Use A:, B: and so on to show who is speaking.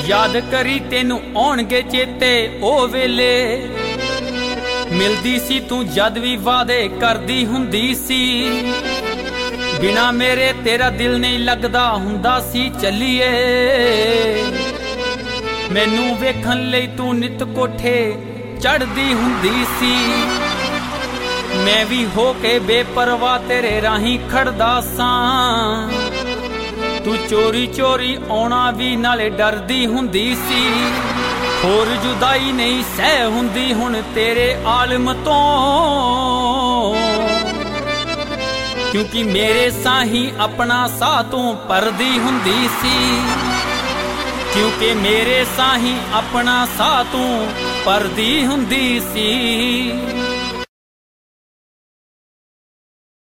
A: याद करी तेनू आउणगे चेते ओ वेले मिलदी सी तू जद भी वादे करदी हुंदी सी बिना मेरे तेरा दिल नहीं लगदा हुंदा सी चलिए मैनू वेखण लई तू नित कोठे चढ़दी हुंदी सी मैं भी होके बेपरवाह तेरे राही खड़दा सां तू चोरी चोरी आउणा भी नाले डरदी हुंदी सी होर जुदाई नहीं सह हुंदी हुण तेरे आलम तो क्योंकि मेरे साही अपना साह तू परदी हुंदी सी क्योंकि मेरे साही अपना साह तू परदी हुंदी सी।